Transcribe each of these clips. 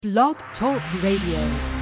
Blog Talk Radio.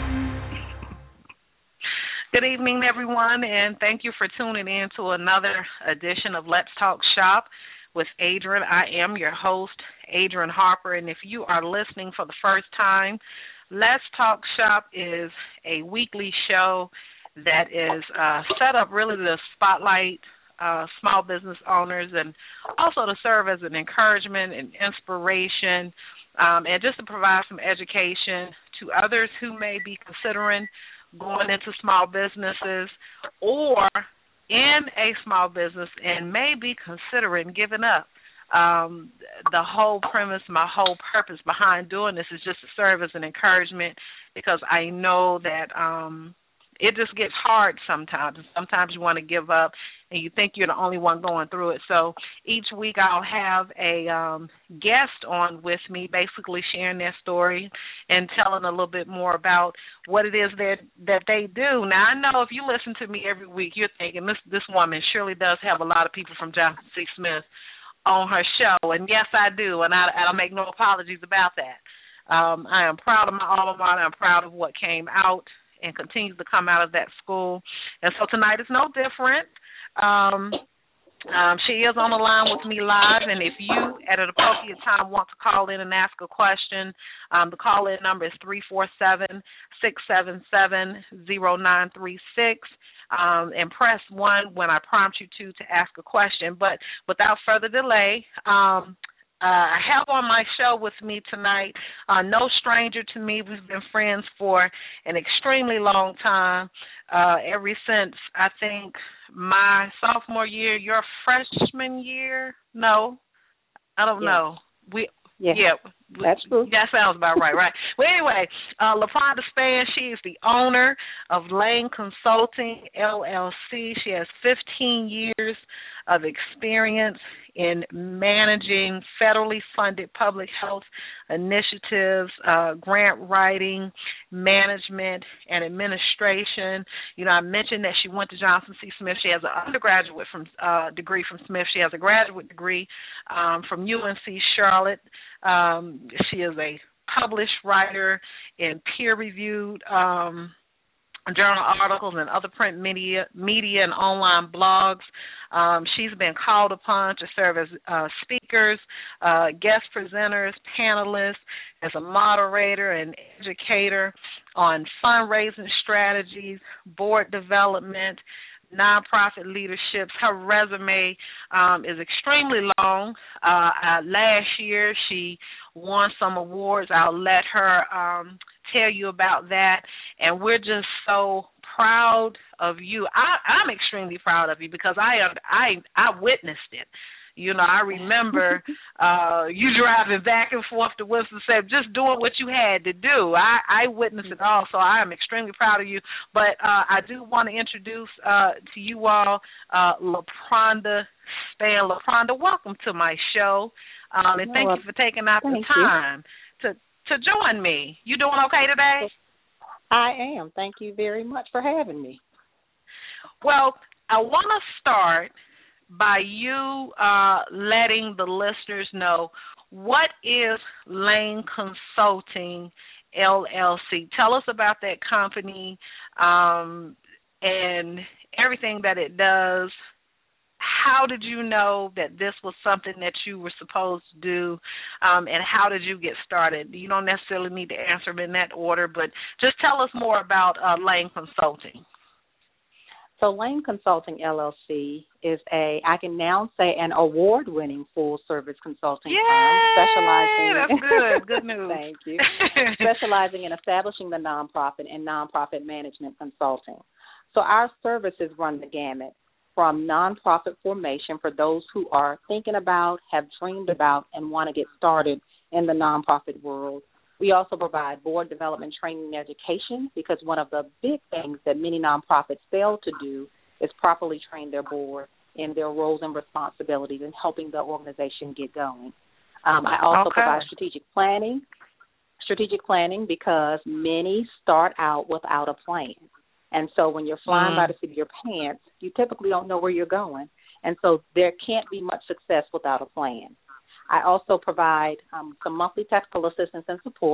Good evening, everyone, and thank you for tuning in to another edition of Let's Talk Shop with Adrian. I am your host, Adrian Harper, and if you are listening for the first time, Let's Talk Shop is a weekly show that is set up really to spotlight small business owners and also to serve as an encouragement and inspiration and just to provide some education to others who may be considering going into small businesses or in a small business and may be considering giving up. The whole premise, my whole purpose behind doing this is just to serve as an encouragement because I know that it just gets hard sometimes. Sometimes you want to give up and you think you're the only one going through it. So each week I'll have a guest on with me basically sharing their story and telling a little bit more about what it is that they do. Now, I know if you listen to me every week, you're thinking this woman surely does have a lot of people from Johnson C. Smith on her show. And, yes, I do, and I'll make no apologies about that. I am proud of my alma mater. I'm proud of what came out and continues to come out of that school. And so tonight is no different. She is on the line with me live, and if you, at an appropriate time, want to call in and ask a question, the call-in number is 347-677-0936, and press 1 when I prompt you to ask a question. But without further delay, I have on my show with me tonight, no stranger to me. We've been friends for an extremely long time, ever since, I think, my sophomore year, your freshman year? No, I don't know. That's true. That sounds about right. Well, anyway, LaFonda Spann, she is the owner of Lane Consulting, LLC. She has 15 years of experience in managing federally funded public health initiatives, grant writing, management, and administration. You know, I mentioned that she went to Johnson C. Smith. She has an undergraduate degree from Smith. She has a graduate degree from UNC Charlotte. She is a published writer in peer-reviewed journal articles and other print media and online blogs. She's been called upon to serve as speakers, guest presenters, panelists, as a moderator and educator on fundraising strategies, board development, nonprofit leaderships. Her resume is extremely long. Last year she won some awards. I'll let her tell you about that. And we're just so proud of you. I'm extremely proud of you because I witnessed it. You know, I remember you driving back and forth to Winston-Salem, just doing what you had to do. I witnessed it all, so I am extremely proud of you. But I do want to introduce to you all LaFonda Spann. LaFonda, welcome to my show, and thank you for taking out the time to join me. You doing okay today? I am. Thank you very much for having me. Well, I want to start by you letting the listeners know what is Lane Consulting, LLC. Tell us about that company and everything that it does. How did you know that this was something that you were supposed to do, and how did you get started? You don't necessarily need to answer them in that order, but just tell us more about Lane Consulting. So Lane Consulting, LLC is I can now say, an award-winning full-service consulting firm specializing. That's good. Good news. Thank you. Specializing in establishing the nonprofit and nonprofit management consulting. So our services run the gamut from nonprofit formation for those who are thinking about, have dreamed about, and want to get started in the nonprofit world. We also provide board development training and education because one of the big things that many nonprofits fail to do is properly train their board in their roles and responsibilities in helping the organization get going. I also provide strategic planning because many start out without a plan. And so when you're flying by the seat of your pants, you typically don't know where you're going. And so there can't be much success without a plan. I also provide some monthly technical assistance and support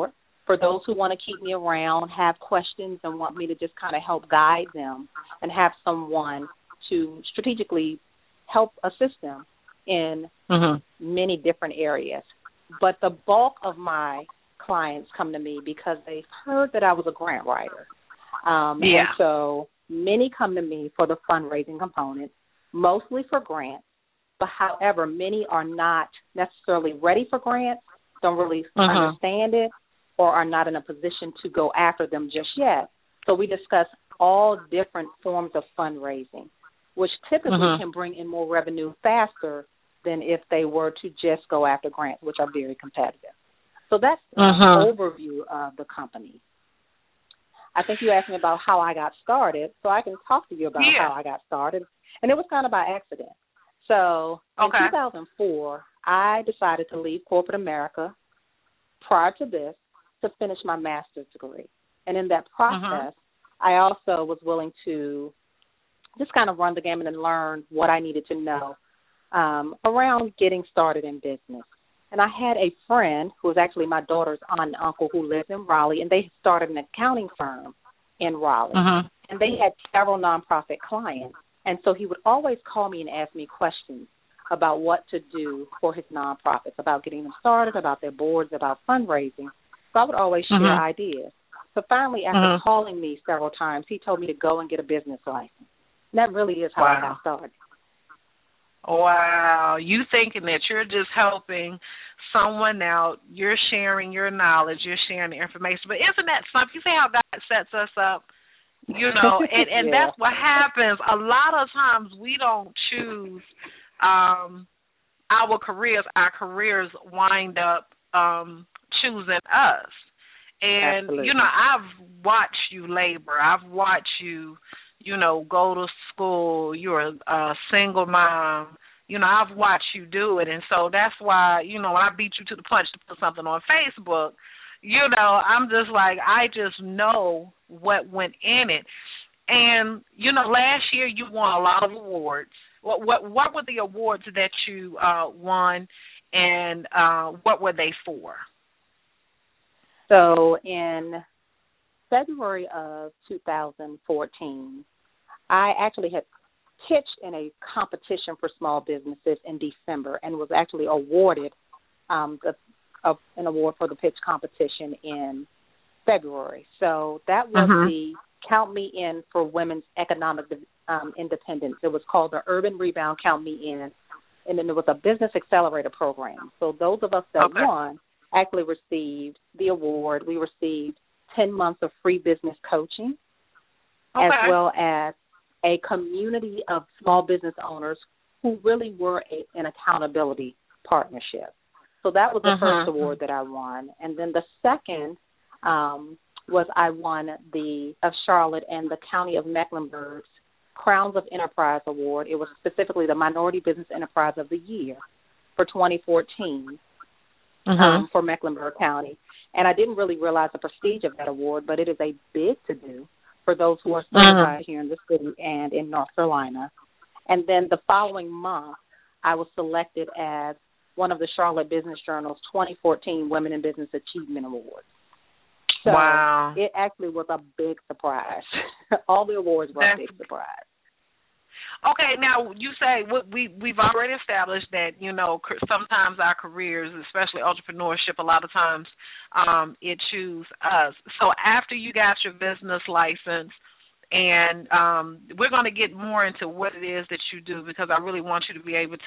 for those who want to keep me around, have questions, and want me to just kind of help guide them and have someone to strategically help assist them in many different areas. But the bulk of my clients come to me because they've heard that I was a grant writer. And so many come to me for the fundraising component, mostly for grants. But however, many are not necessarily ready for grants, don't really understand it, or are not in a position to go after them just yet. So we discuss all different forms of fundraising, which typically can bring in more revenue faster than if they were to just go after grants, which are very competitive. So that's an overview of the company. I think you asked me about how I got started, so I can talk to you about how I got started. And it was kind of by accident. So in 2004, I decided to leave corporate America prior to this to finish my master's degree. And in that process, I also was willing to just kind of run the gamut and learn what I needed to know around getting started in business. And I had a friend who was actually my daughter's aunt and uncle who lived in Raleigh, and they started an accounting firm in Raleigh. And they had several nonprofit clients. And so he would always call me and ask me questions about what to do for his nonprofits, about getting them started, about their boards, about fundraising. So I would always share ideas. So finally, after calling me several times, he told me to go and get a business license. And that really is how I got started. Wow. You thinking that you're just helping someone out, you're sharing your knowledge, you're sharing the information. But isn't that something? You see how God sets us up? You know, and that's what happens. A lot of times we don't choose our careers. Our careers wind up choosing us. And, you know, I've watched you labor. I've watched you, you know, go to school. You're a single mom. You know, I've watched you do it. And so that's why, you know, when I beat you to the punch to put something on Facebook, you know, I'm just like, I just know what went in it. And, you know, last year you won a lot of awards. What were the awards that you won, and what were they for? So in February of 2014, I actually had pitched in a competition for small businesses in December and was actually awarded an award for the pitch competition in February. So that was the Count Me In for Women's Economic Independence. It was called the Urban Rebound Count Me In, and then there was a Business Accelerator program. So those of us that won actually received the award. We received 10 months of free business coaching, as well as a community of small business owners who really were an accountability partnership. So that was the first award that I won. And then the second was I won of Charlotte and the County of Mecklenburg's Crowns of Enterprise Award. It was specifically the Minority Business Enterprise of the Year for 2014 for Mecklenburg County. And I didn't really realize the prestige of that award, but it is a big to-do for those who are certified here in the city and in North Carolina. And then the following month, I was selected as one of the Charlotte Business Journal's 2014 Women in Business Achievement Awards. So it actually was a big surprise. All the awards were a big surprise. Okay, now you say we've already established that, you know, sometimes our careers, especially entrepreneurship, a lot of times it chooses us. So after you got your business license, and we're going to get more into what it is that you do, because I really want you to be able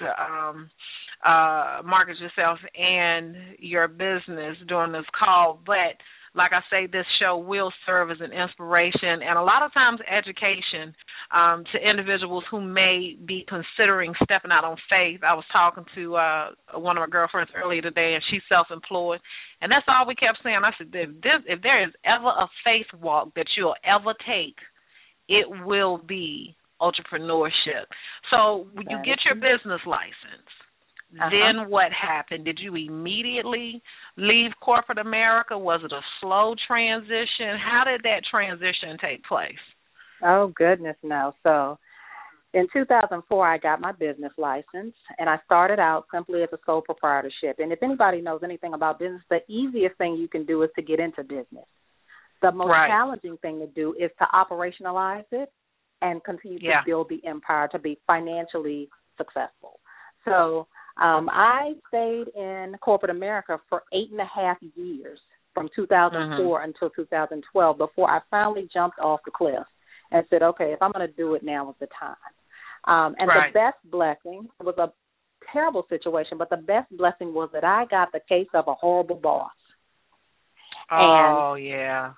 to market yourself and your business during this call. But like I say, this show will serve as an inspiration and a lot of times education to individuals who may be considering stepping out on faith. I was talking to one of my girlfriends earlier today, and she's self-employed, and that's all we kept saying. I said, if there is ever a faith walk that you'll ever take, it will be entrepreneurship. So when you get your business license, then what happened? Did you immediately leave corporate America? Was it a slow transition? How did that transition take place? Oh, goodness, no. So In 2004, I got my business license, and I started out simply as a sole proprietorship. And if anybody knows anything about business, the easiest thing you can do is to get into business. The most challenging thing to do is to operationalize it and continue to build the empire to be financially successful. So I stayed in corporate America for 8.5 years, from 2004 until 2012, before I finally jumped off the cliff and said, okay, if I'm going to do it, now is the time. And the best blessing, it was a terrible situation, but the best blessing was that I got the case of a horrible boss. Oh, and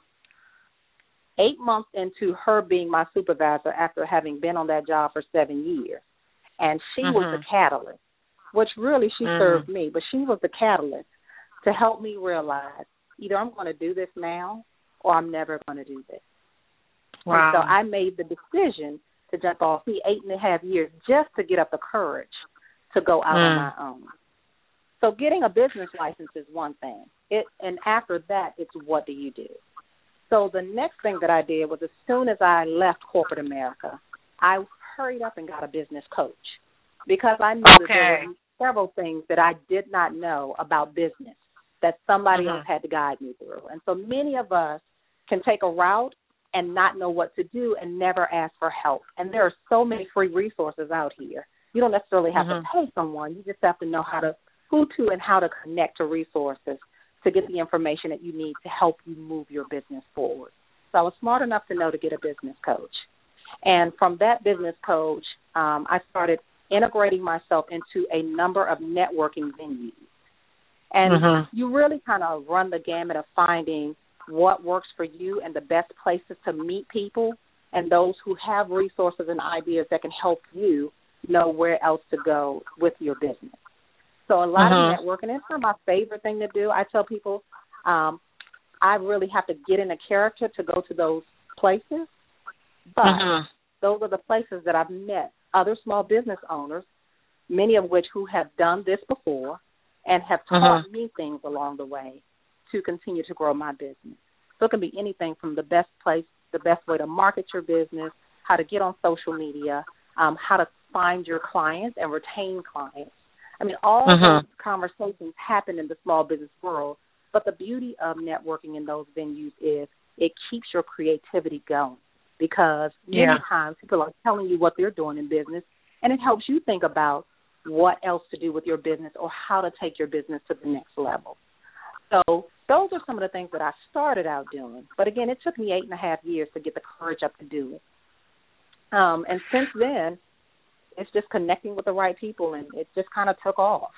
8 months into her being my supervisor after having been on that job for 7 years, and she was the catalyst, which really she served me, but she was the catalyst to help me realize either I'm going to do this now or I'm never going to do this. Wow. And so I made the decision to jump off the 8.5 years just to get up the courage to go out on my own. So getting a business license is one thing. And after that, it's what do you do? So the next thing that I did was, as soon as I left corporate America, I hurried up and got a business coach, because I knew that there were several things that I did not know about business that somebody else had to guide me through. And so many of us can take a route and not know what to do and never ask for help. And there are so many free resources out here. You don't necessarily have to pay someone. You just have to know who to and how to connect to resources to get the information that you need to help you move your business forward. So I was smart enough to know to get a business coach. And from that business coach, I started integrating myself into a number of networking venues. And you really kind of run the gamut of finding what works for you and the best places to meet people and those who have resources and ideas that can help you know where else to go with your business. So a lot of networking, it's not my favorite thing to do. I tell people I really have to get in a character to go to those places, but those are the places that I've met other small business owners, many of which who have done this before and have taught me things along the way to continue to grow my business. So it can be anything from the best way to market your business, how to get on social media, how to find your clients and retain clients. I mean, all those conversations happen in the small business world, but the beauty of networking in those venues is it keeps your creativity going, because many times people are telling you what they're doing in business, and it helps you think about what else to do with your business or how to take your business to the next level. So those are some of the things that I started out doing. But, again, it took me 8.5 years to get the courage up to do it. And since then, it's just connecting with the right people, and it just kind of took off.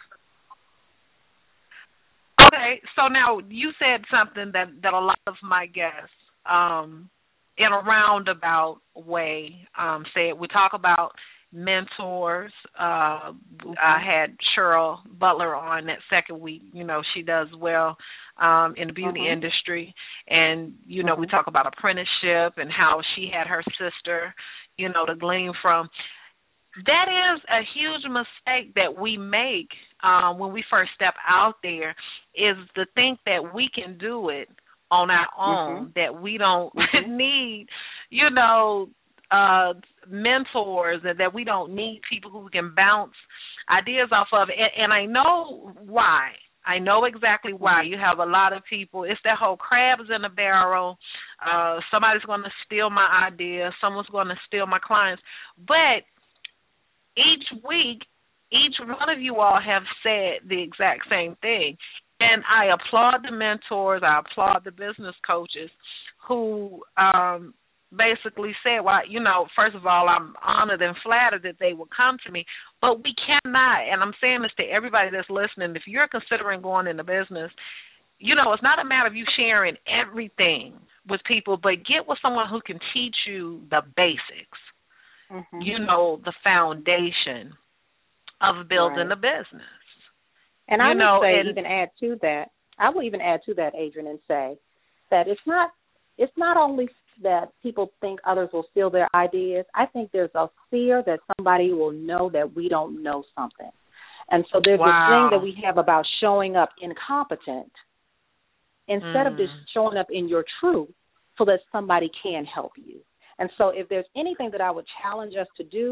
Okay, so now you said something that a lot of my guests in a roundabout way said. We talk about mentors. I had Cheryl Butler on that second week. You know, she does well in the beauty industry. And, you know, we talk about apprenticeship and how she had her sister, you know, to glean from. That is a huge mistake that we make when we first step out there, is to think that we can do it on our own, that we don't need, you know, mentors, and that we don't need people who can bounce ideas off of. And I know why. I know exactly why. You have a lot of people. It's that whole crabs in a barrel. Somebody's going to steal my idea. Someone's going to steal my clients. But each week, each one of you all have said the exact same thing. And I applaud the mentors. I applaud the business coaches who basically said, well, you know, first of all, I'm honored and flattered that they will come to me. But we cannot, and I'm saying this to everybody that's listening, if you're considering going into business, you know, it's not a matter of you sharing everything with people, but get with someone who can teach you the basics. You know, the foundation of building a business. And I will add to that, Adrienne, and say that it's not only that people think others will steal their ideas. I think there's a fear that somebody will know that we don't know something. And so there's this thing that we have about showing up incompetent instead of just showing up in your truth so that somebody can help you. And so if there's anything that I would challenge us to do,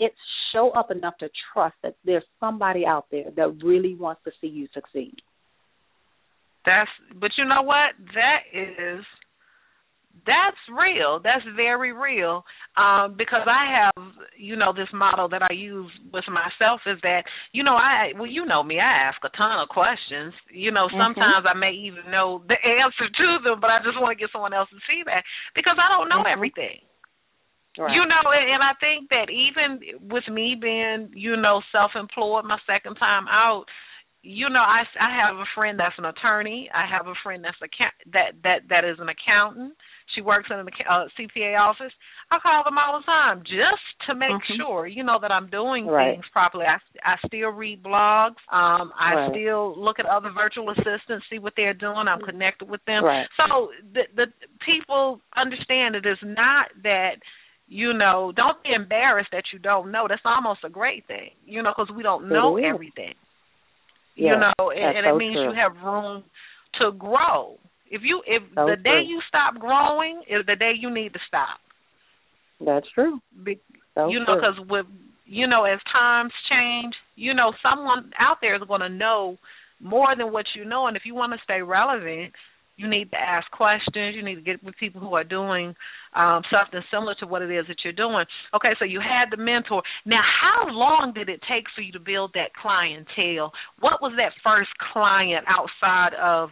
it's show up enough to trust that there's somebody out there that really wants to see you succeed. But you know what? That's real. That's very real. Because I have, this model that I use with myself is that, you know me, I ask a ton of questions. Sometimes I may even know the answer to them, but I just want to get someone else's feedback because I don't know everything. Right. And I think that even with me being, self-employed, my second time out, I have a friend that's an attorney. I have a friend that's that is an accountant. She works in a CPA office. I call them all the time just to make sure, that I'm doing things properly. I still read blogs. I still look at other virtual assistants, see what they're doing. I'm connected with them. Right. So the people understand it is not that, don't be embarrassed that you don't know. That's almost a great thing, because we don't know everything. And it means you have room to grow. If the day you stop growing is the day you need to stop. That's true. Because with as times change, someone out there is going to know more than what you know, and if you want to stay relevant, you need to ask questions. You need to get with people who are doing something similar to what it is that you're doing. Okay, so you had the mentor. Now, how long did it take for you to build that clientele? What was that first client outside of,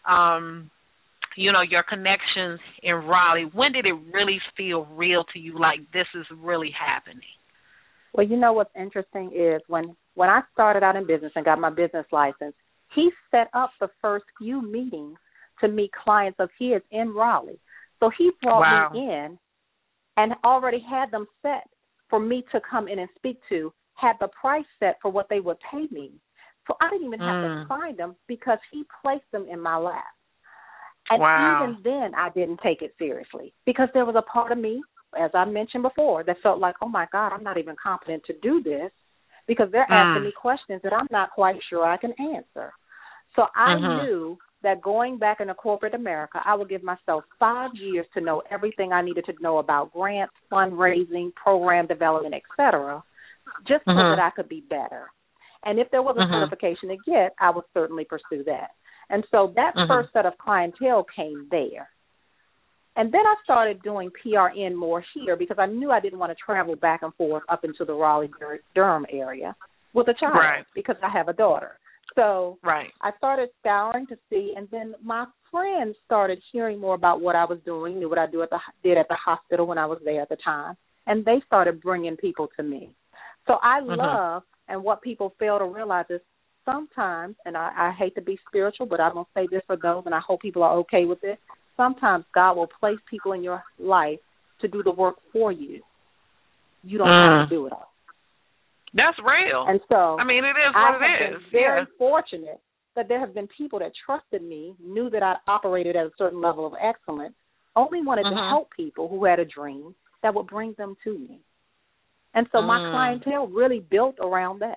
your connections in Raleigh? When did it really feel real to you, like this is really happening? Well, what's interesting is when I started out in business and got my business license, he set up the first few meetings to meet clients of his in Raleigh. So he brought me in and already had them set for me to come in and speak to, had the price set for what they would pay me. So I didn't even have to find them because he placed them in my lap. And even then I didn't take it seriously because there was a part of me, as I mentioned before, that felt like, oh, my God, I'm not even competent to do this because they're asking me questions that I'm not quite sure I can answer. So I knew that going back into corporate America, I would give myself 5 years to know everything I needed to know about grants, fundraising, program development, et cetera, just so that I could be better. And if there was a certification to get, I would certainly pursue that. And so that first set of clientele came there. And then I started doing PRN more here because I knew I didn't want to travel back and forth up into the Raleigh-Durham area with a child because I have a daughter. So I started scouring to see, and then my friends started hearing more about what I was doing, knew what I did at the hospital when I was there at the time, and they started bringing people to me. So I love, and what people fail to realize is sometimes, and I hate to be spiritual, but I'm going to say this for those, and I hope people are okay with this, sometimes God will place people in your life to do the work for you. You don't have to do it all. That's real. And so, it is what it is. I have been very fortunate that there have been people that trusted me, knew that I operated at a certain level of excellence, only wanted to help people who had a dream that would bring them to me. And so my clientele really built around that.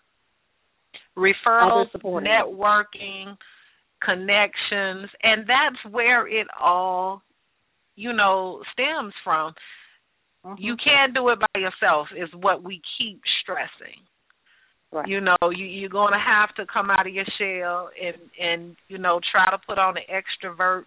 Referrals, networking, connections, and that's where it all, stems from. You can't do it by yourself is what we keep stressing. Right. You're going to have to come out of your shell and try to put on the extrovert,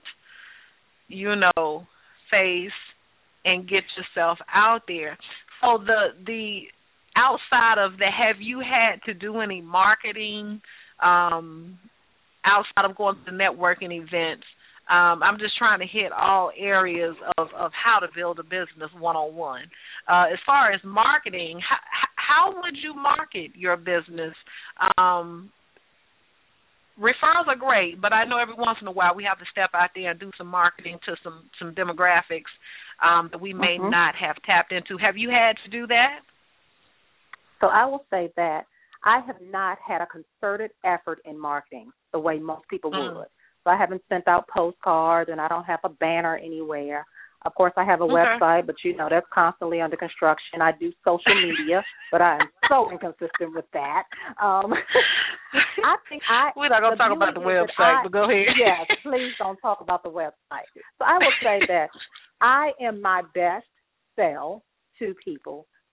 face and get yourself out there. So the outside of that, have you had to do any marketing outside of going to networking events? I'm just trying to hit all areas of how to build a business one-on-one. As far as marketing, how would you market your business? Referrals are great, but I know every once in a while we have to step out there and do some marketing to some demographics that we may not have tapped into. Have you had to do that? So I will say that I have not had a concerted effort in marketing the way most people would. So I haven't sent out postcards, and I don't have a banner anywhere. Of course, I have a website, but that's constantly under construction. I do social media, but I am so inconsistent with that. We're not going to talk about the website, but go ahead. Yes, please don't talk about the website. So I will say that I am my best self to people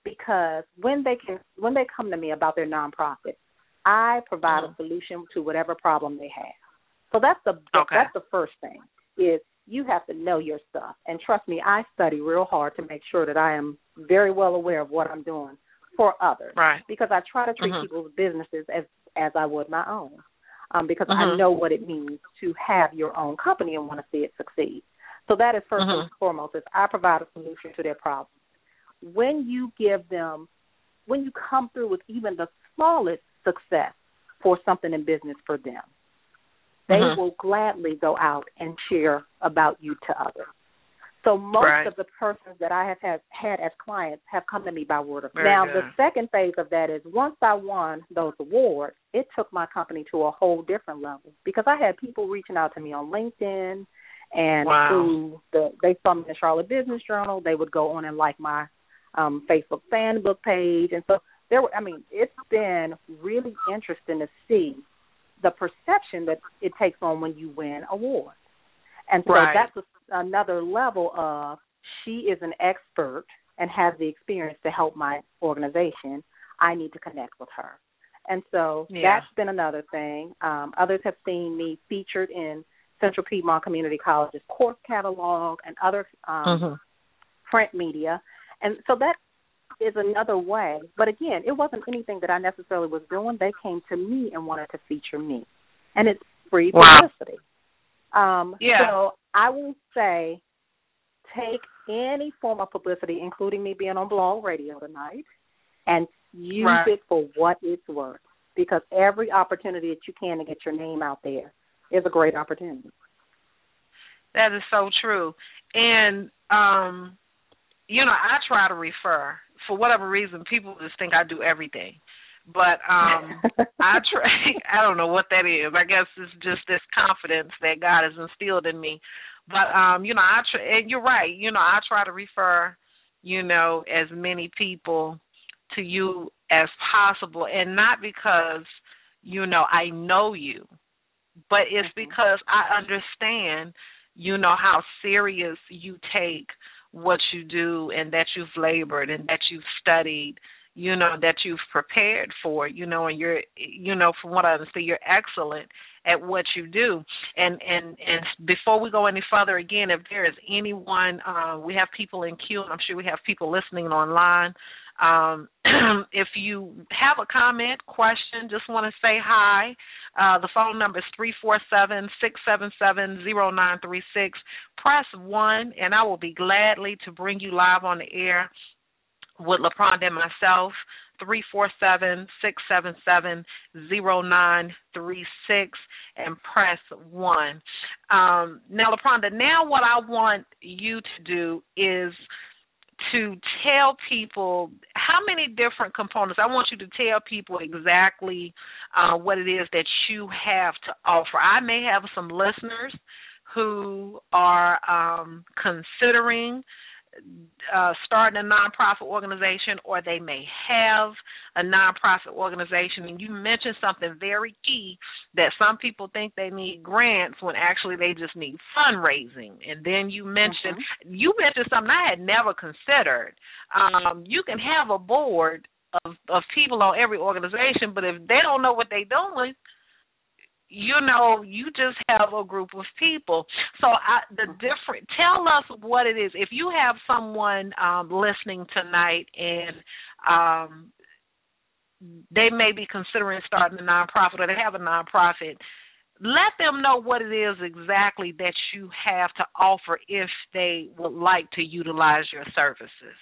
because when they come to me about their nonprofit, I provide a solution to whatever problem they have. So that's the first thing, is you have to know your stuff. And trust me, I study real hard to make sure that I am very well aware of what I'm doing for others. Right. Because I try to treat people's businesses as I would my own. Because I know what it means to have your own company and want to see it succeed. So that is first and foremost, is I provide a solution to their problem. When you come through with even the smallest success for something in business for them, they will gladly go out and share about you to others. So most of the persons that I have had as clients have come to me by word of mouth. Now, the second phase of that is once I won those awards, it took my company to a whole different level, because I had people reaching out to me on LinkedIn, and they saw me in the Charlotte Business Journal. They would go on and like my Facebook fan book page. And so it's been really interesting to see the perception that it takes on when you win awards. And so that's another level of, she is an expert and has the experience to help my organization. I need to connect with her. And so that's been another thing. Others have seen me featured in Central Piedmont Community College's course catalog and other print media. And so that is another way. But again, it wasn't anything that I necessarily was doing. They came to me and wanted to feature me. And it's free publicity. So I will say, take any form of publicity, including me being on Blog Radio tonight, and use it for what it's worth. Because every opportunity that you can to get your name out there is a great opportunity. That is so true. And, I try to refer. For whatever reason, people just think I do everything. But I don't know what that is. I guess it's just this confidence that God has instilled in me. But, and you're right. I try to refer, as many people to you as possible. And not because, I know you, but it's because I understand, how serious you take what you do, and that you've labored, and that you've studied, that you've prepared for, and you're, from what I understand, you're excellent at what you do. And before we go any further, again, if there is anyone, we have people in queue, and I'm sure we have people listening online. If you have a comment, question, just want to say hi, the phone number is 347-677-0936. Press 1, and I will be gladly to bring you live on the air with LaPronda and myself. 347-677-0936, and press 1. Now, LaPronda, now what I want you to do is to tell people how many different components. I want you to tell people exactly what it is that you have to offer. I may have some listeners who are considering starting a nonprofit organization, or they may have a nonprofit organization, and you mentioned something very key, that some people think they need grants when actually they just need fundraising. And then you mentioned something I had never considered. You can have a board of people on every organization, but if they don't know what they're doing, you just have a group of people. So tell us what it is. If you have someone listening tonight and they may be considering starting a nonprofit, or they have a nonprofit, let them know what it is exactly that you have to offer if they would like to utilize your services.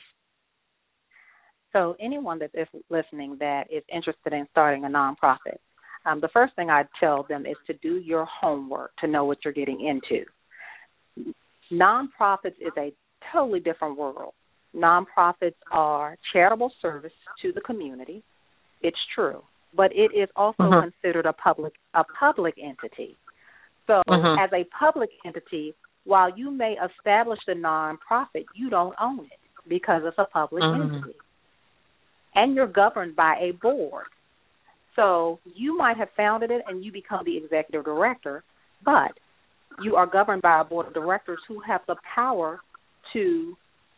So anyone that is listening that is interested in starting a nonprofit, the first thing I tell them is to do your homework to know what you're getting into. Nonprofits is a totally different world. Nonprofits are charitable service to the community. It's true, but it is also considered a public entity. So as a public entity, while you may establish the nonprofit, you don't own it because it's a public entity. And you're governed by a board. So you might have founded it and you become the executive director, but you are governed by a board of directors who have the power to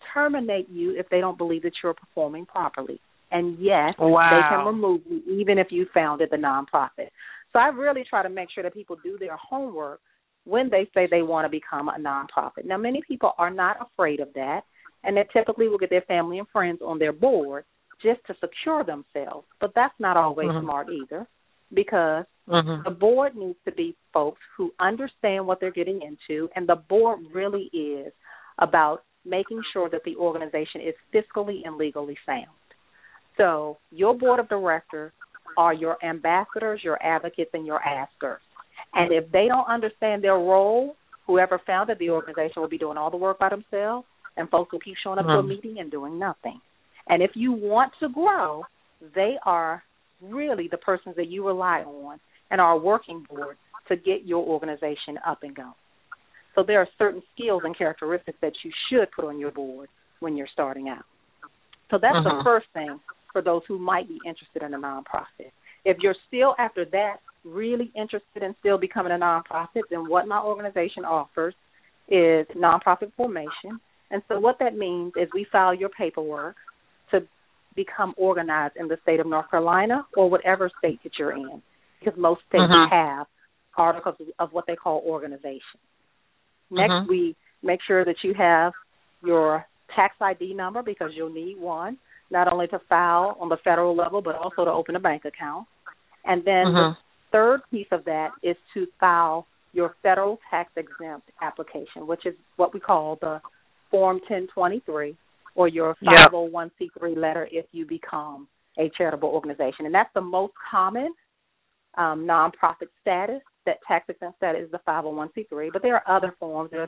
terminate you if they don't believe that you're performing properly. And yes, wow. they can remove you even if you founded the nonprofit. So I really try to make sure that people do their homework when they say they want to become a nonprofit. Now, many people are not afraid of that, and they typically will get their family and friends on their board just to secure themselves. But that's not always smart either, because the board needs to be folks who understand what they're getting into, and the board really is about making sure that the organization is fiscally and legally sound. So your board of directors are your ambassadors, your advocates, and your askers. And if they don't understand their role, whoever founded the organization will be doing all the work by themselves, and folks will keep showing up to a meeting and doing nothing. And if you want to grow, they are really the persons that you rely on and our working board to get your organization up and going. So there are certain skills and characteristics that you should put on your board when you're starting out. So that's the first thing for those who might be interested in a nonprofit. If you're still, after that, really interested in still becoming a nonprofit, then what my organization offers is nonprofit formation. And so what that means is we file your paperwork to become organized in the state of North Carolina or whatever state that you're in, because most states have articles of what they call organization. Next, we make sure that you have your tax ID number, because you'll need one, not only to file on the federal level, but also to open a bank account. And then the third piece of that is to file your federal tax-exempt application, which is what we call the Form 1023, or your 501c3 letter if you become a charitable organization. And that's the most common nonprofit status. That tax-exempt status is the 501c3, but there are other forms. There's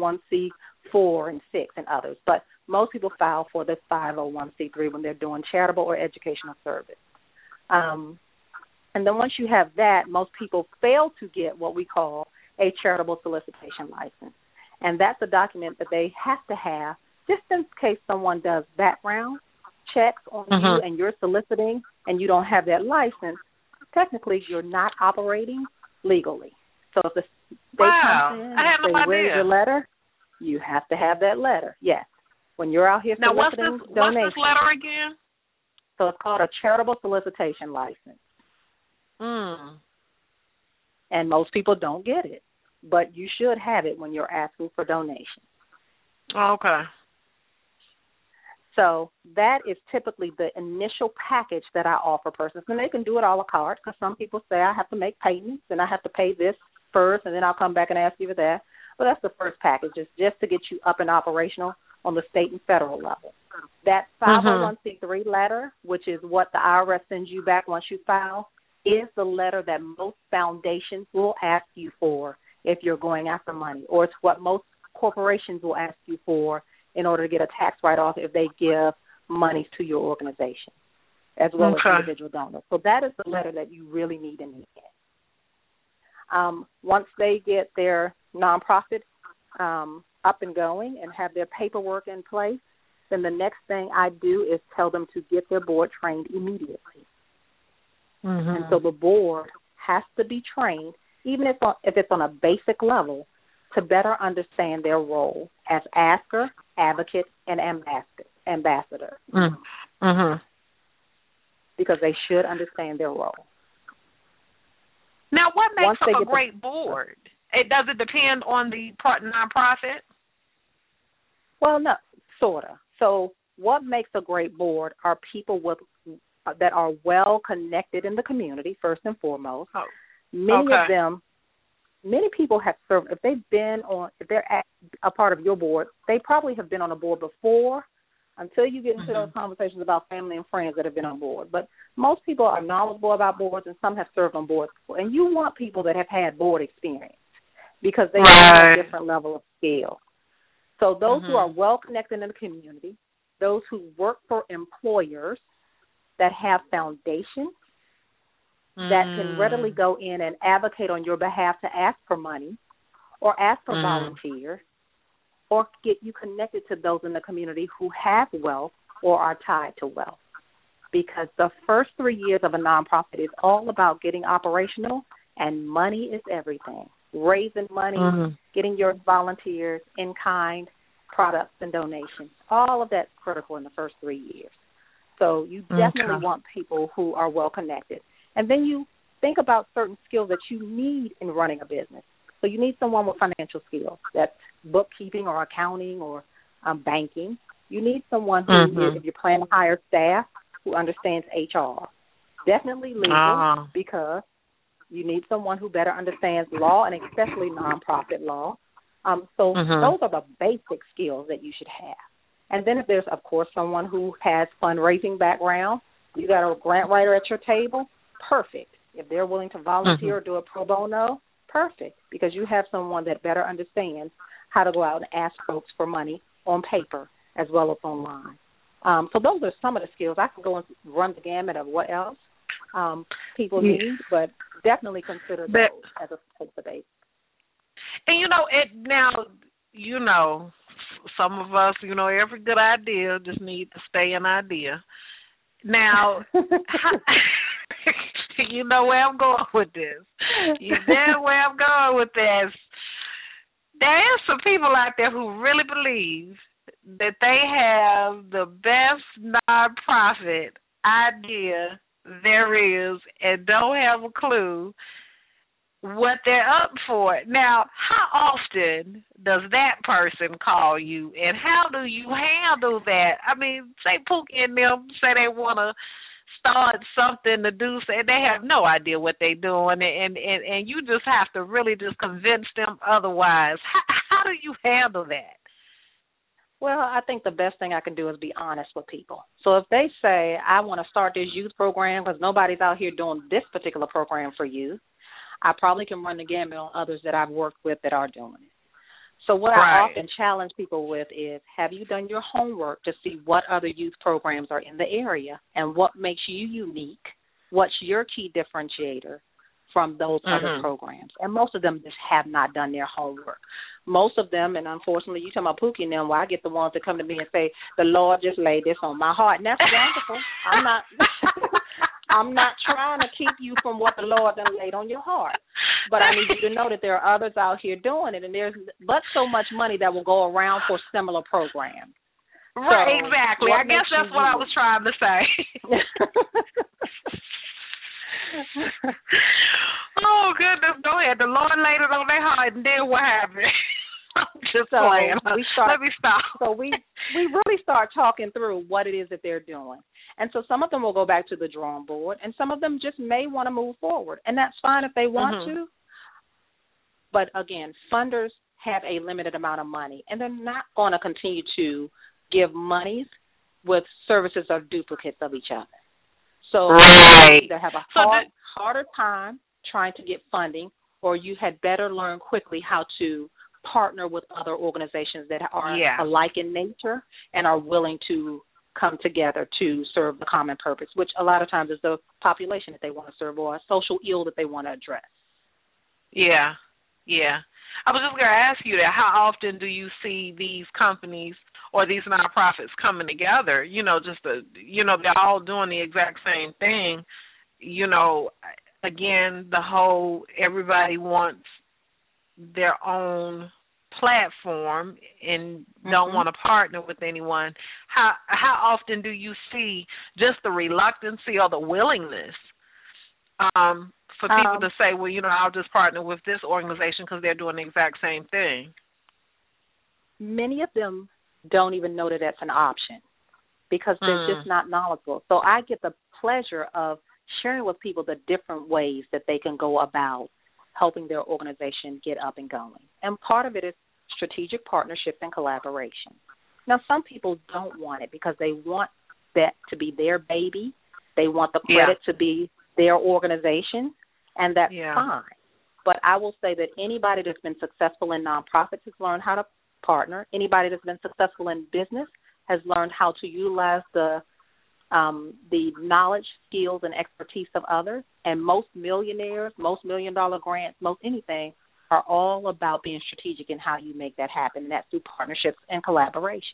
501c4 and 6 and others. But most people file for this 501c3 when they're doing charitable or educational service. And then once you have that, most people fail to get what we call a charitable solicitation license. And that's a document that they have to have just in case someone does background checks on you and you're soliciting and you don't have that license. Technically, you're not operating legally. So if the state comes in and says, where's your letter? You have to have that letter, yes. When you're out here soliciting donations. What's this letter again? So it's called a charitable solicitation license. And most people don't get it, but you should have it when you're asking for donations. Okay. So that is typically the initial package that I offer persons. And they can do it a la carte, because some people say I have to make payments and I have to pay this first and then I'll come back and ask you for that. But that's the first package, is just to get you up and operational on the state and federal level. That 501c3 letter, which is what the IRS sends you back once you file, is the letter that most foundations will ask you for if you're going after money, or it's what most corporations will ask you for in order to get a tax write-off if they give money to your organization, as well as individual donors. So that is the letter that you really need in the end. Once they get their nonprofit up and going and have their paperwork in place, then the next thing I do is tell them to get their board trained immediately. And so the board has to be trained, even if it's on a basic level, to better understand their role as asker, advocate, and ambassador. Because they should understand their role. Now, what makes up a great board? Does it depend on the nonprofit? Well, no, sort of. So what makes a great board are people that are well connected in the community, first and foremost. Many of them, many people have served. If they're a part of your board, they probably have been on a board before, until you get into those conversations about family and friends that have been on board. But most people are knowledgeable about boards, and some have served on boards before. And you want people that have had board experience, because they have a different level of skill. So those who are well connected in the community, those who work for employers that have foundations that can readily go in and advocate on your behalf to ask for money or ask for volunteers, or get you connected to those in the community who have wealth or are tied to wealth. Because the first 3 years of a nonprofit is all about getting operational, and money is everything. Raising money, getting your volunteers in kind, products and donations. All of that's critical in the first 3 years. So you definitely want people who are well connected. And then you think about certain skills that you need in running a business. So you need someone with financial skills. That's bookkeeping or accounting or banking. You need someone who, if you plan to hire staff, who understands HR. Definitely legal, because you need someone who better understands law and especially nonprofit law. So those are the basic skills that you should have. And then if there's, of course, someone who has fundraising background, you got a grant writer at your table, perfect. If they're willing to volunteer or do a pro bono, perfect, because you have someone that better understands how to go out and ask folks for money on paper as well as online. So those are some of the skills. I can go and run the gamut of what else people need, but definitely consider those as a base. And, some of us, every good idea just needs to stay an idea. Now, you know where I'm going with this. You know where I'm going with this. There are some people out there who really believe that they have the best nonprofit idea there is and don't have a clue what they're up for. Now, how often does that person call you, and how do you handle that? I mean, say Pookie and them say they want to start something to do, say they have no idea what they're doing, and you just have to really just convince them otherwise. How do you handle that? Well, I think the best thing I can do is be honest with people. So if they say, I want to start this youth program because nobody's out here doing this particular program for youth, I probably can run the gamut on others that I've worked with that are doing it. So what I often challenge people with is, have you done your homework to see what other youth programs are in the area and what makes you unique? What's your key differentiator from those other programs? And most of them just have not done their homework. Most of them, and unfortunately, you talking about Pookie and them, well, I get the ones that come to me and say, the Lord just laid this on my heart. And that's wonderful. I'm not trying to keep you from what the Lord done laid on your heart. But I need you to know that there are others out here doing it, and there's but so much money that will go around for similar programs. Right, so exactly. I guess that's what I was trying to say. Oh, goodness, go ahead. The Lord laid it on their heart, and then what happened? I'm just playing. Let me stop. So we really start talking through what it is that they're doing. And so some of them will go back to the drawing board, and some of them just may want to move forward. And that's fine if they want to. But, again, funders have a limited amount of money, and they're not going to continue to give monies with services or duplicates of each other. So you either have a harder time trying to get funding, or you had better learn quickly how to partner with other organizations that are alike in nature and are willing to come together to serve the common purpose, which a lot of times is the population that they want to serve or a social ill that they want to address. Yeah. I was just going to ask you that. How often do you see these companies or these nonprofits coming together? They're all doing the exact same thing. Again, the whole everybody wants their own platform and don't want to partner with anyone. How often do you see just the reluctancy or the willingness for people to say, well, I'll just partner with this organization because they're doing the exact same thing? Many of them don't even know that that's an option because they're just not knowledgeable. So I get the pleasure of sharing with people the different ways that they can go about helping their organization get up and going. And part of it is strategic partnerships and collaboration. Now, some people don't want it because they want that to be their baby. They want the credit to be their organization, and that's fine. But I will say that anybody that's been successful in nonprofits has learned how to partner. Anybody that's been successful in business has learned how to utilize the knowledge, skills, and expertise of others. And most millionaires, most $1,000,000 grants, most anything are all about being strategic in how you make that happen, and that's through partnerships and collaboration.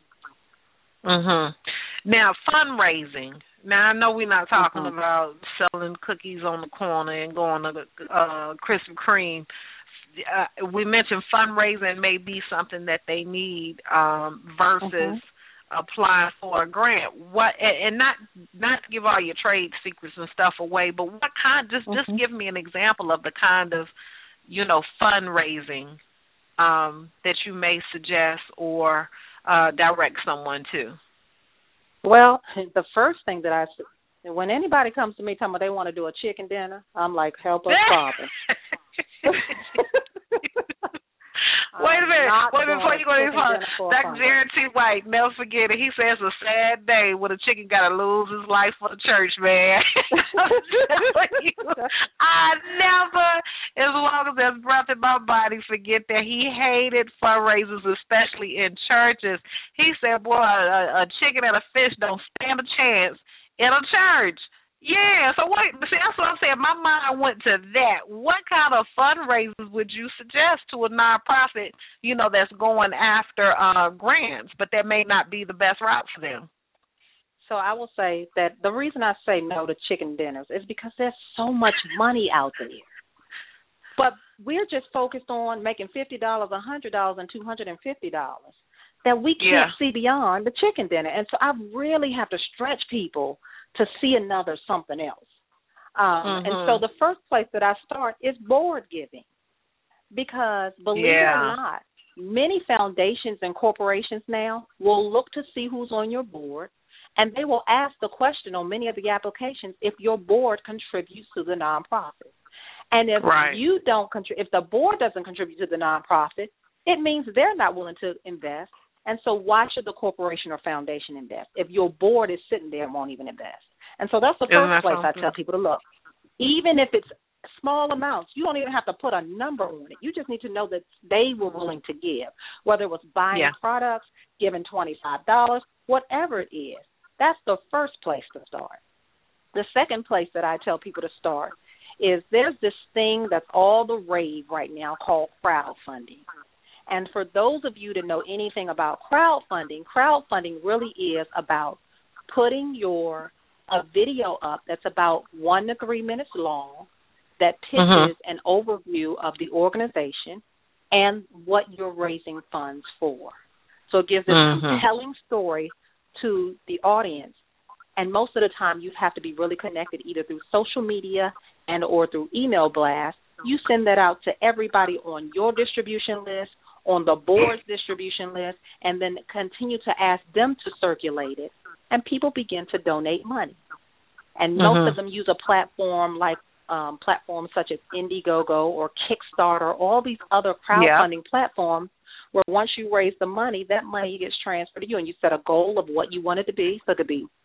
Now, fundraising. Now, I know we're not talking about selling cookies on the corner and going to Krispy Kreme we mentioned fundraising may be something that they need versus applying for a grant. What and not to give all your trade secrets and stuff away, but what kind? Just give me an example of the kind of fundraising that you may suggest or direct someone to. Well, the first thing that when anybody comes to me telling me they want to do a chicken dinner, I'm like, help us, Father. Wait a minute. Before you go any further, Dr. Jared T. White, never forget it. He says it's a sad day when a chicken got to lose his life for the church, man. I never, as long as there's breath in my body, forget that he hated fundraisers, especially in churches. He said, boy, a chicken and a fish don't stand a chance in a church. Yeah, so see, that's what I'm saying. My mind went to that. What kind of fundraisers would you suggest to a nonprofit, that's going after grants, but that may not be the best route for them? So I will say that the reason I say no to chicken dinners is because there's so much money out there. But we're just focused on making $50, $100, and $250 that we can't see beyond the chicken dinner. And so I really have to stretch people to see another something else. And so the first place that I start is board giving because, believe it or not, many foundations and corporations now will look to see who's on your board, and they will ask the question on many of the applications if your board contributes to the nonprofit. And if you don't if the board doesn't contribute to the nonprofit, it means they're not willing to invest. And so why should the corporation or foundation invest if your board is sitting there and won't even invest? And so that's the first place I tell people to look. Even if it's small amounts, you don't even have to put a number on it. You just need to know that they were willing to give, whether it was buying products, giving $25, whatever it is. That's the first place to start. The second place that I tell people to start is there's this thing that's all the rave right now called crowdfunding. And for those of you that know anything about crowdfunding really is about putting a video up that's about 1 to 3 minutes long that pitches an overview of the organization and what you're raising funds for. So it gives a compelling story to the audience. And most of the time you have to be really connected either through social media and or through email blast. You send that out to everybody on your distribution list, on the board's distribution list, and then continue to ask them to circulate it, and people begin to donate money. And most of them use a platform like platforms such as Indiegogo or Kickstarter, all these other crowdfunding platforms where once you raise the money, that money gets transferred to you, and you set a goal of what you want it to be. So it could be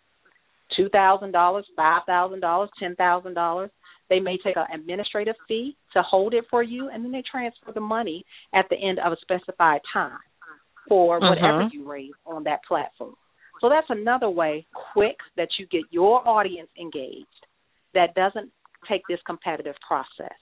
$2,000, $5,000, $10,000. They may take an administrative fee to hold it for you, and then they transfer the money at the end of a specified time for whatever you raise on that platform. So that's another way, quick, that you get your audience engaged that doesn't take this competitive process.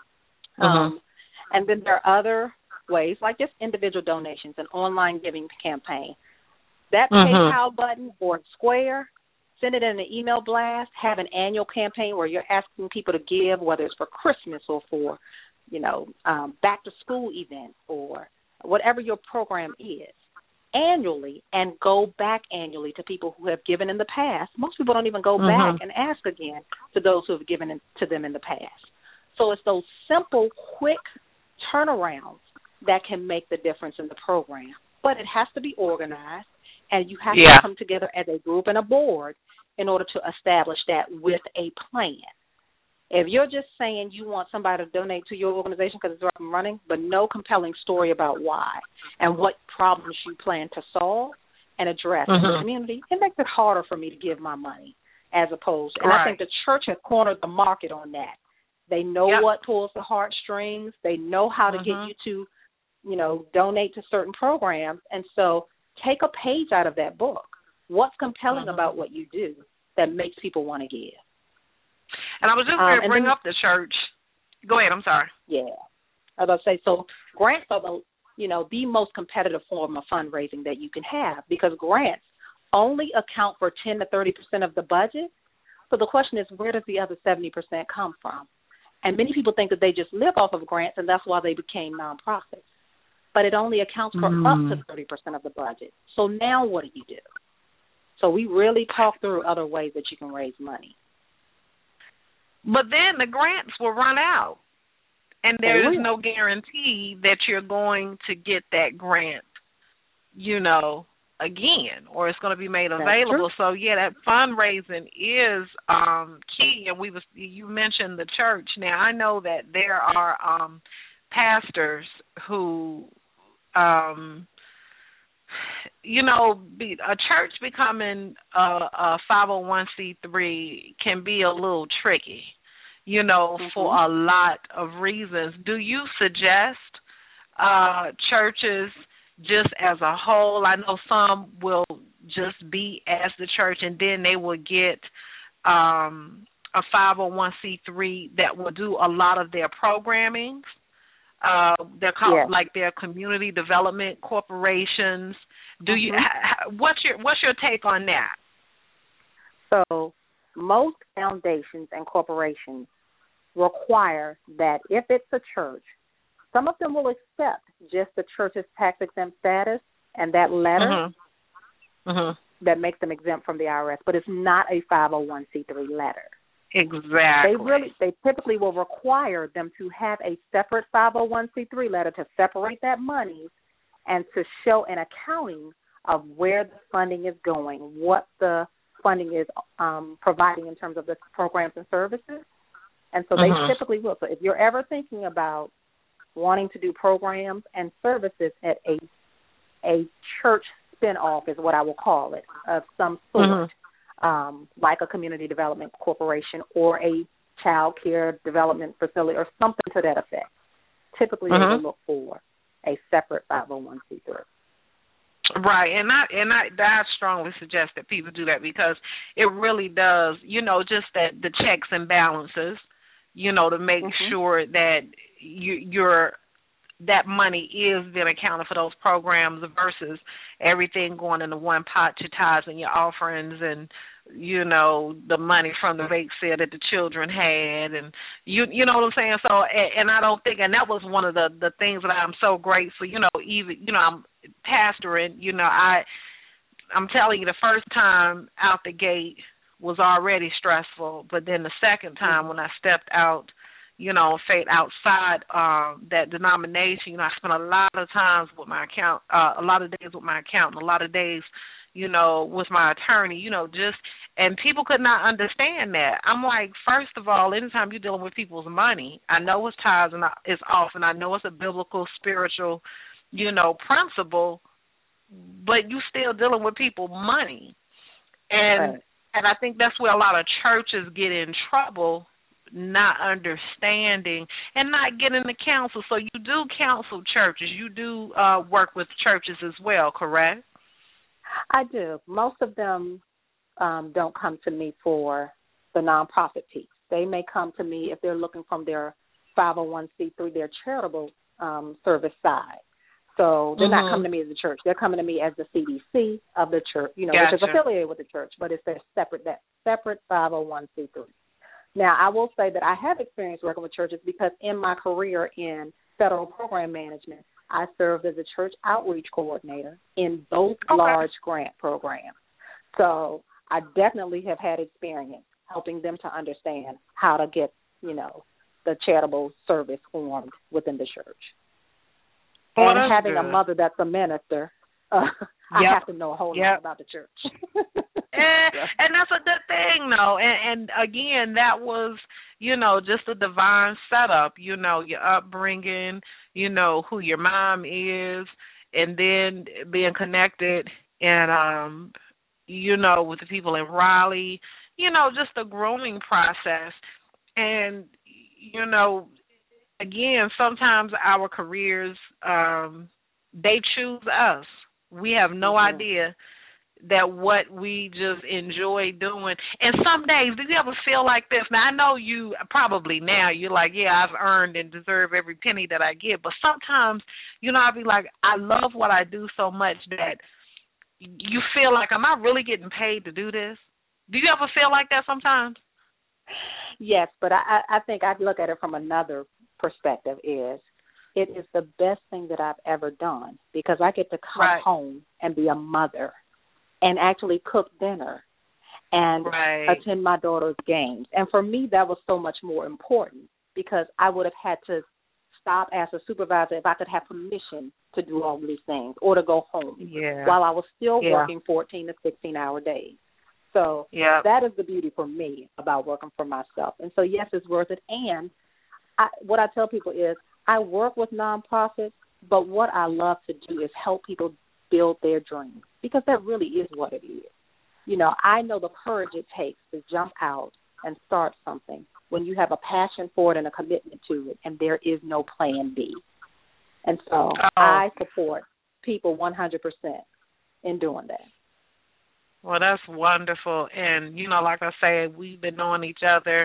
And then there are other ways, like just individual donations, an online giving campaign. That PayPal button or Square, send it in an email blast, have an annual campaign where you're asking people to give, whether it's for Christmas or for, back-to-school event or whatever your program is, annually, and go back annually to people who have given in the past. Most people don't even go back and ask again to those who have given to them in the past. So it's those simple, quick turnarounds that can make the difference in the program. But it has to be organized, and you have to come together as a group and a board in order to establish that with a plan. If you're just saying you want somebody to donate to your organization because it's up and running, but no compelling story about why and what problems you plan to solve and address in the community, it makes it harder for me to give my money as opposed. And I think the church has cornered the market on that. They know what pulls the heartstrings. They know how to get you to, donate to certain programs. And so take a page out of that book. What's compelling about what you do that makes people want to give? And I was just going to bring up the church. Go ahead. I'm sorry. Yeah. I was about to say, so grants are the most competitive form of fundraising that you can have because grants only account for 10 to 30% of the budget. So the question is, where does the other 70% come from? And many people think that they just live off of grants, and that's why they became nonprofits. But it only accounts for up to 30% of the budget. So now what do? So we really talk through other ways that you can raise money. But then the grants will run out, and there is no guarantee that you're going to get that grant, again, or it's going to be made available. So, that fundraising is key. And you mentioned the church. Now, I know that there are pastors who, a church becoming a 501c3 can be a little tricky, for a lot of reasons. Do you suggest churches just as a whole? I know some will just be as the church, and then they will get a 501c3 that will do a lot of their programming. They're called like their community development corporations. Do you? What's your take on that? So most foundations and corporations require that if it's a church, some of them will accept just the church's tax-exempt status and that letter that makes them exempt from the IRS, but it's not a 501c3 letter. Exactly. They typically will require them to have a separate 501c3 letter to separate that money and to show an accounting of where the funding is going, what the funding is providing in terms of the programs and services. And so they typically will. So if you're ever thinking about wanting to do programs and services at a church spin-off is what I will call it, of some sort, like a community development corporation or a child care development facility or something to that effect, typically they will look for a separate 501c3. Right, and I strongly suggest that people do that because it really does, just that the checks and balances, to make sure that that money is then accounted for those programs versus everything going into one pot, your tithes and your offerings and, the money from the bake sale that the children had and, you know what I'm saying? So, and I don't think, and that was one of the things that I'm so grateful, even, I'm pastoring, I'm telling you the first time out the gate was already stressful, but then the second time when I stepped out, faith outside that denomination, I spent a lot of times with my account, a lot of days with my accountant, a lot of days, with my attorney, and people could not understand that. I'm like, first of all, anytime you're dealing with people's money, I know it's tithes and it's off, and I know it's a biblical, spiritual, principle, but you still dealing with people's money. And and I think that's where a lot of churches get in trouble, not understanding and not getting the counsel. So you do counsel churches. You do work with churches as well, correct? I do. Most of them don't come to me for the nonprofit piece. They may come to me if they're looking from their 501c3, their charitable service side. So they're not coming to me as a church. They're coming to me as the CDC of the church, which is affiliated with the church, but it's that separate 501c3. Now, I will say that I have experience working with churches because in my career in federal program management, I served as a church outreach coordinator in both large grant programs. So I definitely have had experience helping them to understand how to get, the charitable service formed within the church. And having a mother that's a minister, I have to know a whole lot about the church. And that's a good thing, though. And again, that was, just a divine setup, your upbringing, who your mom is, and then being connected and, with the people in Raleigh, just a growing process. And, again, sometimes our careers, they choose us. We have no idea that what we just enjoy doing. And some days, do you ever feel like this? Now, I know you probably now, you're like, I've earned and deserve every penny that I get. But sometimes, I'll be like, I love what I do so much that you feel like, am I really getting paid to do this? Do you ever feel like that sometimes? Yes, but I think I'd look at it from another perspective is it is the best thing that I've ever done because I get to come home and be a mother and actually cook dinner and attend my daughter's games. And for me, that was so much more important because I would have had to stop as a supervisor if I could have permission to do all these things or to go home while I was still working 14 to 16-hour days. So that is the beauty for me about working for myself. And so, yes, it's worth it. And what I tell people is I work with nonprofits, but what I love to do is help people build their dreams because that really is what it is. You know, I know the courage it takes to jump out and start something when you have a passion for it and a commitment to it, and there is no plan B. And so I support people 100% in doing that. Well, that's wonderful. And, you know, like I said, we've been knowing each other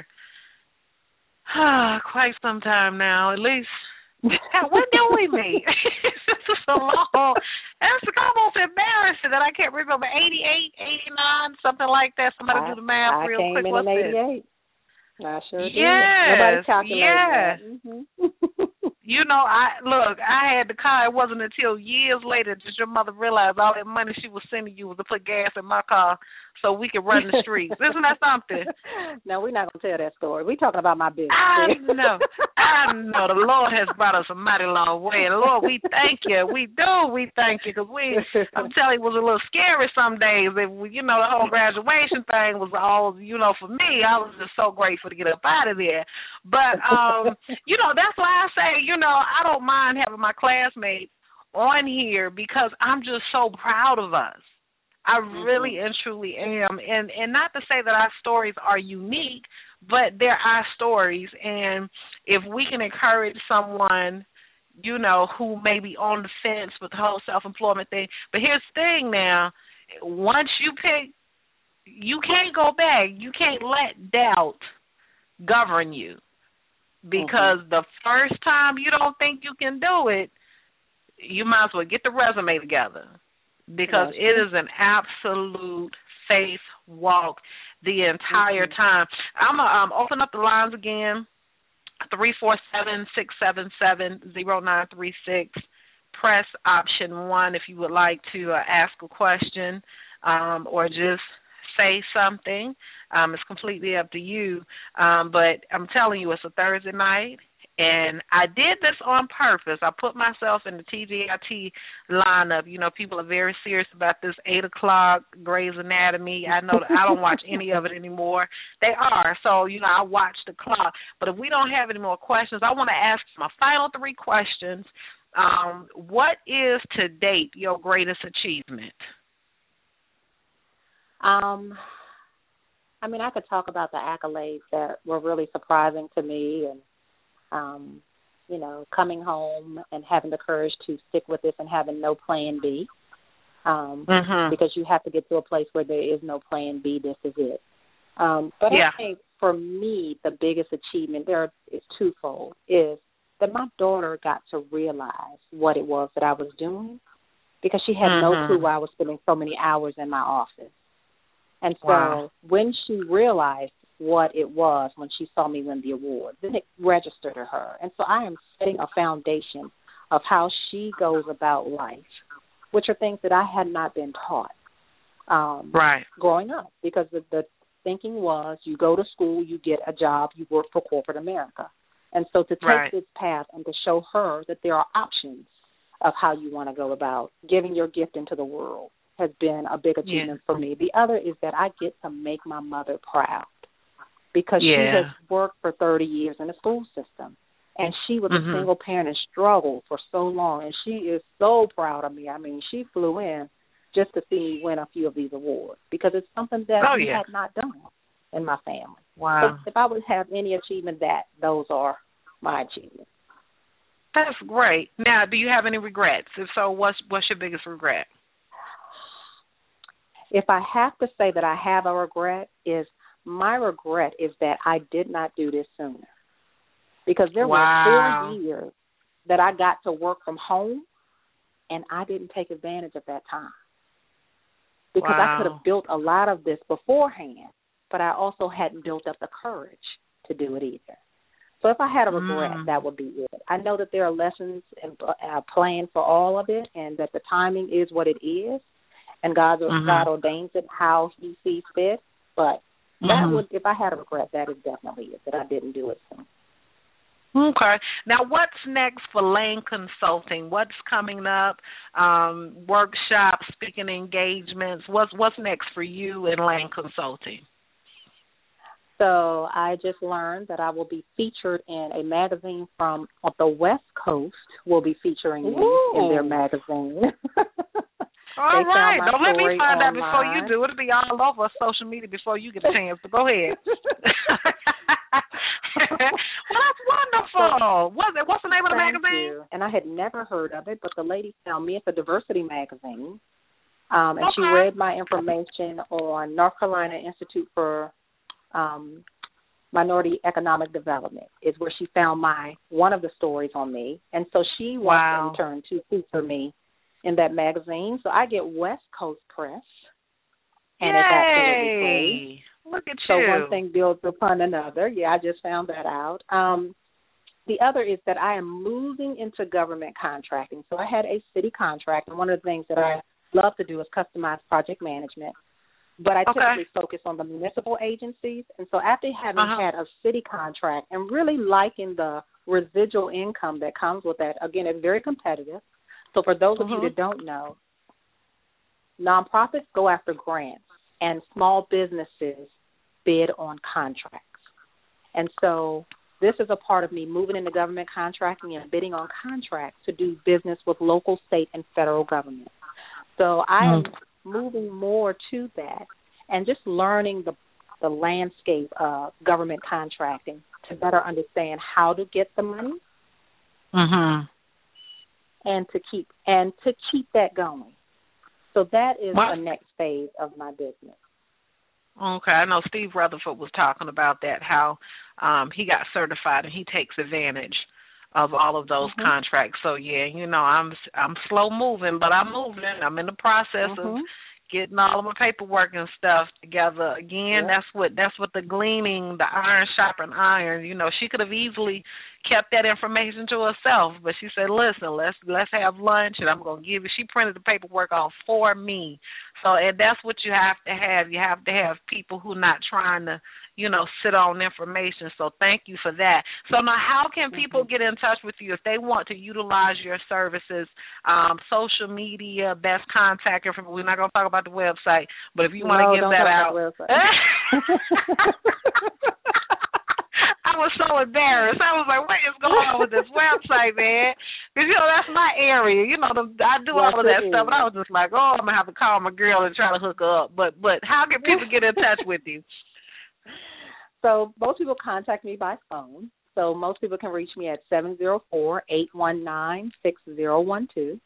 quite some time now, at least. When did we meet? It's so long. It's almost embarrassing that I can't remember. 88, 89, something like that. Somebody do the math real quick. I came in 88. I sure did. Yes. Nobody calculated that. Mm-hmm. You know, I had the car. It wasn't until years later that your mother realized all that money she was sending you was to put gas in my car so we could run the streets. Isn't that something? No, we're not going to tell that story. We're talking about my business. I know. The Lord has brought us a mighty long way. And, Lord, we thank you. We do. We thank you because I'm telling you, it was a little scary some days. The whole graduation thing was all, for me, I was just so grateful to get up out of there. But, that's why I say, I don't mind having my classmates on here because I'm just so proud of us. I really and truly am. And not to say that our stories are unique, but they're our stories. And if we can encourage someone, who may be on the fence with the whole self-employment thing. But here's the thing now. Once you pick, you can't go back. You can't let doubt govern you. Because the first time you don't think you can do it, you might as well get the resume together. Because it is an absolute faith walk the entire time. I'm going to open up the lines again, 347-677-0936. Press option 1 if you would like to ask a question or just say something. It's completely up to you. But I'm telling you, it's a Thursday night. And I did this on purpose. I put myself in the TGIT lineup. People are very serious about this 8 o'clock Grey's Anatomy. I know that I don't watch any of it anymore. They are. So, I watch the clock. But if we don't have any more questions, I want to ask my final 3 questions. What is, to date, your greatest achievement? I could talk about the accolades that were really surprising to me and, coming home and having the courage to stick with this and having no plan B, because you have to get to a place where there is no plan B. This is it. But I think for me, the biggest achievement is twofold, is that my daughter got to realize what it was that I was doing because she had no clue why I was spending so many hours in my office. And so when she realized what it was when she saw me win the award, then it registered to her. And so I am setting a foundation of how she goes about life, which are things that I had not been taught growing up, because the thinking was you go to school, you get a job, you work for corporate America. And so to take this path and to show her that there are options of how you want to go about giving your gift into the world has been a big achievement for me. The other is that I get to make my mother proud because she has worked for 30 years in the school system. And she was a single parent and struggled for so long. And she is so proud of me. She flew in just to see me win a few of these awards because it's something that we had not done in my family. Wow. So if I would have any achievement, those are my achievements. That's great. Now, do you have any regrets? If so, what's your biggest regret? If I have to say that I have a regret, my regret is that I did not do this sooner. Because there were 4 years that I got to work from home, and I didn't take advantage of that time. Because I could have built a lot of this beforehand but I also hadn't built up the courage to do it either. So if I had a regret, that would be it. I know that there are lessons and plan for all of it, and that the timing is what it is, and God ordains it how He sees fit. But that would, if I had a regret, that is definitely it, that I didn't do it soon. Okay. Now, what's next for Lane Consulting? What's coming up? Workshops, speaking engagements. What's next for you in Lane Consulting? So I just learned that I will be featured in a magazine from the West Coast. Will be featuring me in their magazine. All right. Don't let me find out before you do. It'll be all over social media before you get a chance. But go ahead. Well, that's wonderful. What's the name of the magazine? You. And I had never heard of it, but the lady found me. It's a diversity magazine. And she read my information on North Carolina Institute for Minority Economic Development is where she found one of the stories on me. And so she wants in turn to feature me in that magazine. So I get West Coast press. And it's absolutely free. Look at so you. So one thing builds upon another. Yeah, I just found that out. The other is that I am moving into government contracting. So I had a city contract, and one of the things that I love to do is customize project management. But I typically focus on the municipal agencies. And so after having had a city contract and really liking the residual income that comes with that, again, it's very competitive. So for those of you that don't know, nonprofits go after grants, and small businesses bid on contracts. And so this is a part of me moving into government contracting and bidding on contracts to do business with local, state, and federal government. So I am moving more to that and just learning the landscape of government contracting to better understand how to get the money and to keep that going. So that is the next phase of my business. Okay, I know Steve Rutherford was talking about that, how he got certified and he takes advantage of all of those contracts. So yeah, I'm slow moving, but I'm moving. I'm in the process of getting all of my paperwork and stuff together. Again, that's what the gleaning, the iron sharpen iron. She could have easily kept that information to herself, but she said, "Listen, let's have lunch, and I'm going to give you." She printed the paperwork off for me. So, and that's what you have to have. You have to have people who are not trying to, sit on information. So thank you for that. So now how can people get in touch with you if they want to utilize your services, social media, best contact information? We're not going to talk about the website, but if you want to give that out. I was so embarrassed. I was like, what is going on with this website, man? Because, that's my area. I do all of that stuff. And I was just like, I'm going to have to call my girl and try to hook her up. But how can people get in touch with you? So most people contact me by phone. So most people can reach me at 704-819-6012,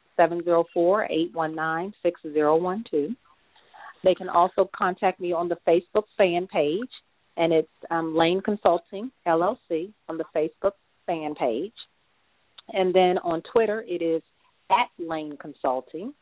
704-819-6012. They can also contact me on the Facebook fan page, and it's Lane Consulting, LLC, on the Facebook fan page. And then on Twitter, it is @Lane Consulting.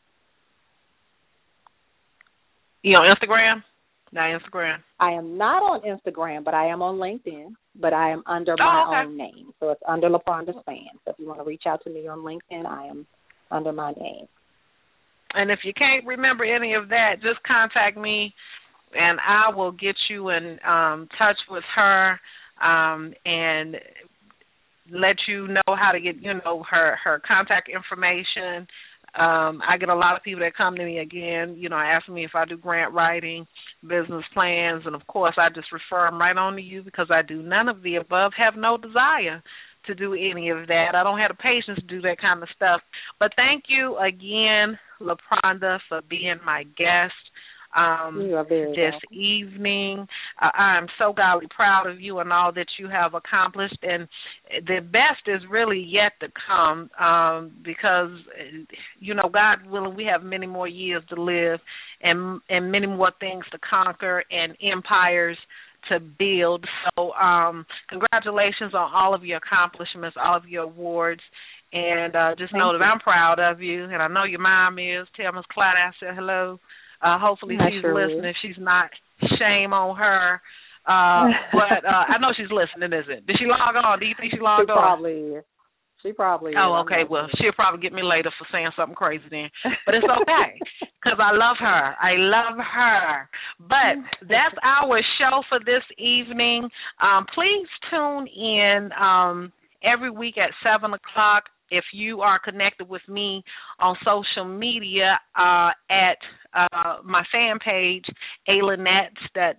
You on Instagram? Not Instagram. I am not on Instagram, but I am on LinkedIn, but I am under my own name. So it's under LaPronda Spann. So if you want to reach out to me on LinkedIn, I am under my name. And if you can't remember any of that, just contact me, and I will get you in touch with her and let you know how to get, her contact information. I get a lot of people that come to me again, ask me if I do grant writing, business plans, and, of course, I just refer them right on to you because I do none of the above, have no desire to do any of that. I don't have the patience to do that kind of stuff. But thank you again, LaPronda, for being my guest this evening. I'm so godly proud of you and all that you have accomplished, and the best is really yet to come because, God willing, we have many more years to live and many more things to conquer and empires to build. So congratulations on all of your accomplishments, all of your awards, and just know that I'm proud of you, and I know your mom is. Tell Ms. Clyde I said hello. Hopefully she's listening. She's not. shame on her. But I know she's listening, isn't it? Did she log on? Do you think she logged on? She probably is. Oh, okay. Well, she'll probably get me later for saying something crazy then. But it's okay because I love her. I love her. But that's our show for this evening. Please tune in every week at 7 o'clock. If you are connected with me on social media at my fan page, Alanetts, that's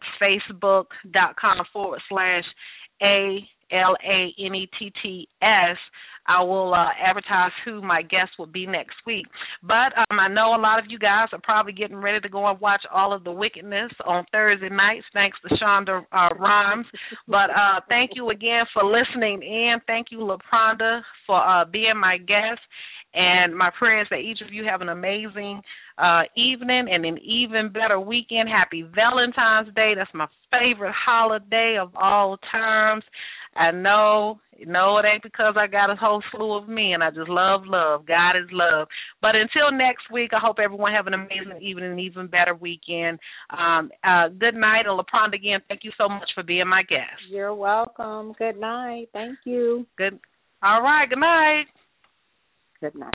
facebook.com/ALANETTS, I will advertise who my guest will be next week. But I know a lot of you guys are probably getting ready to go and watch all of the wickedness on Thursday nights, thanks to Shonda Rhimes. But thank you again for listening in. Thank you, LaPronda, for being my guest. And my prayer is that each of you have an amazing evening and an even better weekend. Happy Valentine's Day. That's my favorite holiday of all times. I know it ain't because I got a whole slew of men. I just love love. God is love. But until next week, I hope everyone have an amazing evening and even better weekend. Good night. And LaPronda, again, thank you so much for being my guest. You're welcome. Good night. Thank you. Good. All right. Good night. Good night.